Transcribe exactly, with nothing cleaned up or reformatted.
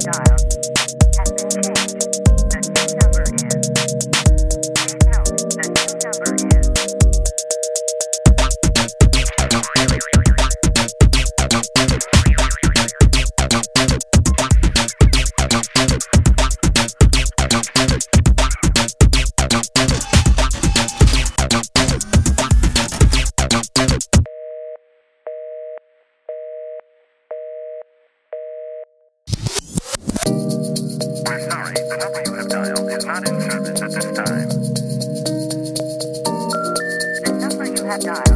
dialed has been changed. The new number is. Please note, the new number is. We're sorry, the number you have dialed is not in service at this time. The number you have dialed